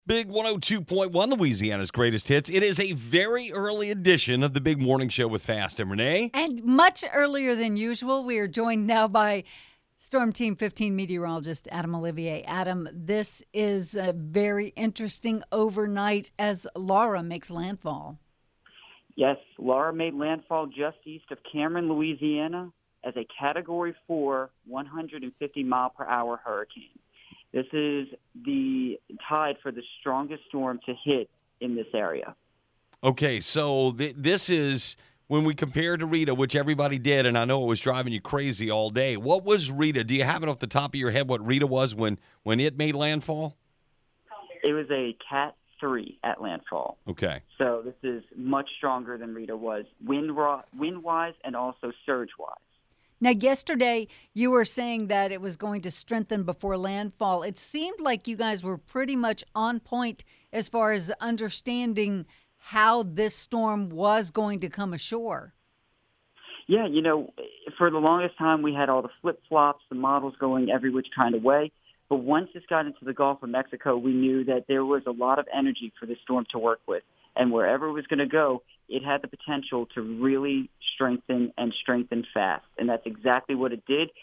Big 102.1, Louisiana's greatest hits. It is a very early edition of the Big Morning Show with Fast and Renee. And much earlier than usual, we are joined now by Storm Team 15 meteorologist Adam Olivier. Adam, this is a very interesting overnight as Laura makes landfall. Yes, Laura made landfall just east of Cameron, Louisiana, as a Category 4, 150-mile-per-hour hurricane. This is the tied for the strongest storm to hit in this area. Okay, so this is when we compare to Rita, which everybody did, and I know it was driving you crazy all day. What was Rita? Do you have it off the top of your head what Rita was when it made landfall? It was a Cat 3 at landfall. Okay. So this is much stronger than Rita was, wind-wise and also surge-wise. Now, yesterday, you were saying that it was going to strengthen before landfall. It seemed like you guys were pretty much on point as far as understanding how this storm was going to come ashore. Yeah, for the longest time, we had all the flip-flops, the models going every which kind of way. But once this got into the Gulf of Mexico, we knew that there was a lot of energy for the storm to work with. And wherever it was going to go, it had the potential to really strengthen fast. And that's exactly what it did.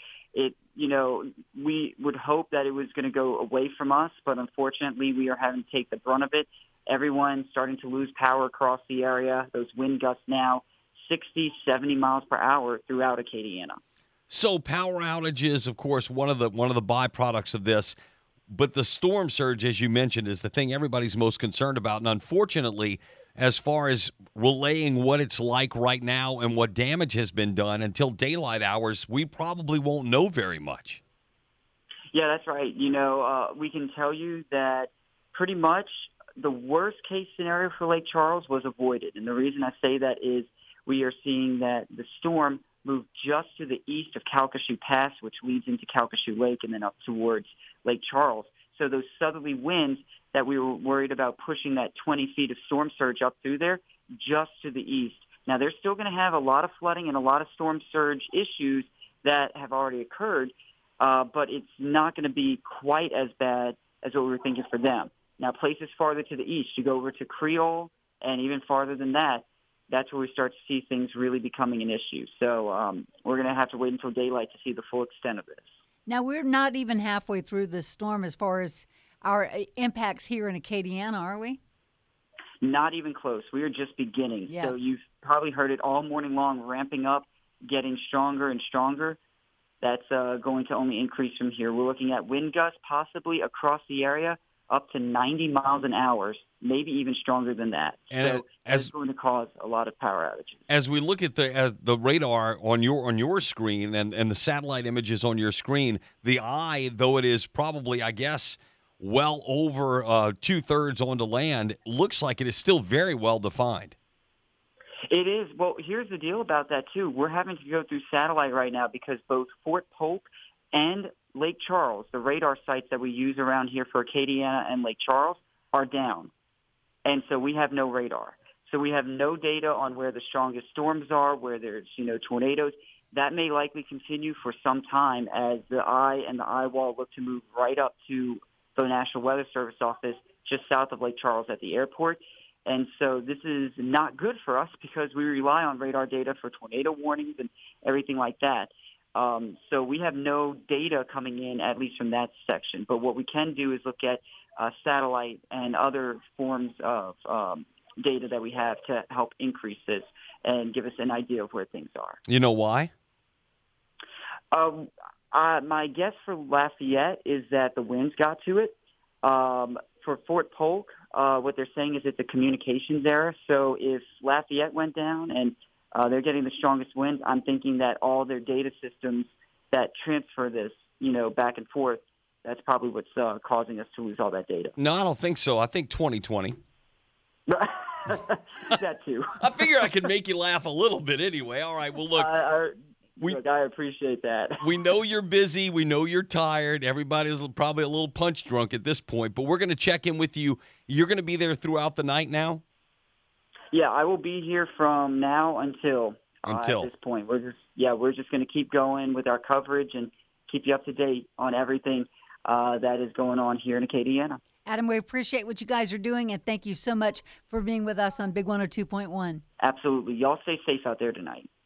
We would hope that it was going to go away from us, but unfortunately we are having to take the brunt of it. Everyone's starting to lose power across the area. Those wind gusts now 60, 70 miles per hour throughout Acadiana. So power outages, of course, one of the byproducts of this. But the storm surge, as you mentioned, is the thing everybody's most concerned about. And unfortunately, as far as relaying what it's like right now and what damage has been done until daylight hours, we probably won't know very much. Yeah, that's right. We can tell you that pretty much the worst case scenario for Lake Charles was avoided. And the reason I say that is we are seeing that the storm moved just to the east of Calcasieu Pass, which leads into Calcasieu Lake and then up towards Lake Charles. So those southerly winds that we were worried about pushing that 20 feet of storm surge up through there just to the east. Now, they're still going to have a lot of flooding and a lot of storm surge issues that have already occurred, but it's not going to be quite as bad as what we were thinking for them. Now, places farther to the east, you go over to Creole and even farther than that, that's where we start to see things really becoming an issue. So we're going to have to wait until daylight to see the full extent of this. Now, we're not even halfway through this storm as far as our impacts here in Acadiana, are we? Not even close. We are just beginning. Yeah. So you've probably heard it all morning long, ramping up, getting stronger and stronger. That's going to only increase from here. We're looking at wind gusts possibly across the area up to 90 miles an hour, maybe even stronger than that. And so it's going to cause a lot of power outages. As we look at the radar on your screen and the satellite images on your screen, the eye, though it is probably, I guess, well over 2/3 onto land, looks like it is still very well defined. It is. Well, here's the deal about that, too. We're having to go through satellite right now because both Fort Polk and Lake Charles, the radar sites that we use around here for Acadiana and Lake Charles, are down. And so we have no radar. So we have no data on where the strongest storms are, where there's, tornadoes. That may likely continue for some time as the eye and the eye wall look to move right up to the National Weather Service office just south of Lake Charles at the airport. And so this is not good for us because we rely on radar data for tornado warnings and everything like that. So we have no data coming in, at least from that section. But what we can do is look at satellite and other forms of data that we have to help increase this and give us an idea of where things are. You know why? My guess for Lafayette is that the winds got to it. For Fort Polk, what they're saying is it's a communications error. So if Lafayette went down and they're getting the strongest winds, I'm thinking that all their data systems that transfer this, back and forth, that's probably what's causing us to lose all that data. No, I don't think so. I think 2020. That too. I figure I could make you laugh a little bit anyway. All right, well, look. I appreciate that. We know you're busy. We know you're tired. Everybody's probably a little punch drunk at this point, but we're going to check in with you. You're going to be there throughout the night now? Yeah, I will be here from now until at this point. We're just going to keep going with our coverage and keep you up to date on everything that is going on here in Acadiana. Adam, we appreciate what you guys are doing, and thank you so much for being with us on Big 102.1. Absolutely. Y'all stay safe out there tonight.